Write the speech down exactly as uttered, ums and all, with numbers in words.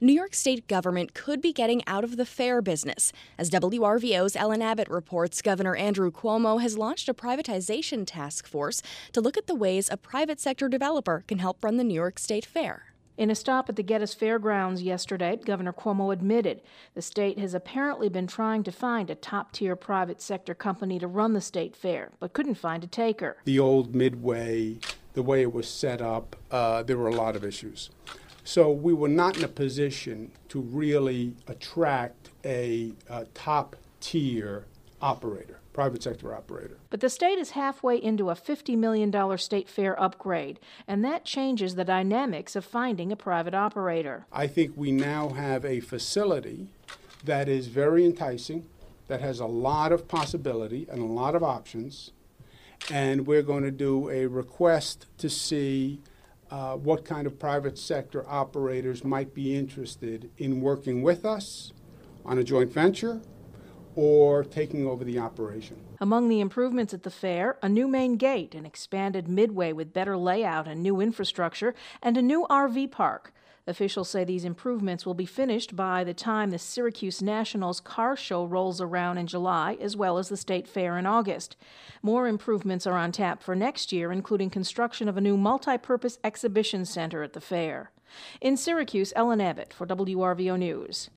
New York State government could be getting out of the fair business. As W R V O's Ellen Abbott reports, Governor Andrew Cuomo has launched a privatization task force to look at the ways a private sector developer can help run the New York State Fair. In a stop at the Geddes Fairgrounds yesterday, Governor Cuomo admitted the state has apparently been trying to find a top-tier private sector company to run the state fair, but couldn't find a taker. The old Midway, the way it was set up, uh, there were a lot of issues. So we were not in a position to really attract a, a top-tier operator, private sector operator. But the state is halfway into a fifty million dollars state fair upgrade, and that changes the dynamics of finding a private operator. I think we now have a facility that is very enticing, that has a lot of possibility and a lot of options, and we're going to do a request to see uh, what kind of private sector operators might be interested in working with us on a joint venture or taking over the operation. Among the improvements at the fair, a new main gate, an expanded midway with better layout and new infrastructure, and a new R V park. Officials say these improvements will be finished by the time the Syracuse Nationals car show rolls around in July, as well as the state fair in August. More improvements are on tap for next year, including construction of a new multi-purpose exhibition center at the fair. In Syracuse, Ellen Abbott for W R V O News.